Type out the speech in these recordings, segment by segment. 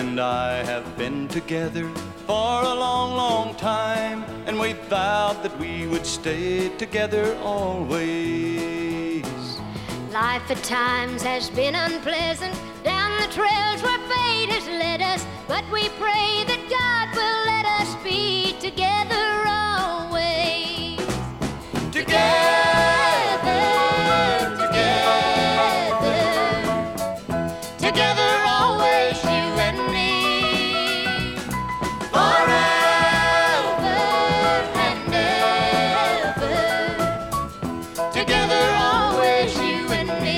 and I have been together for a long, long time, and we vowed that we would stay together always. Life at times has been unpleasant, down the trails where fate has led us, but we pray that God will let us be together always. Together, together, together always, you and me. Forever and ever, together always, you and me.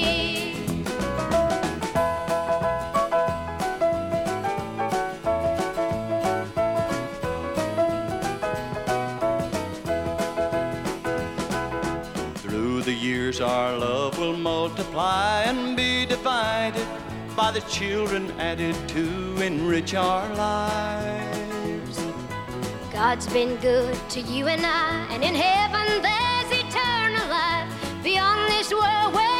Through the years our love will multiply and be divided by the children added to enrich our lives. God's been good to you and I, and in heaven there's eternal life beyond this world where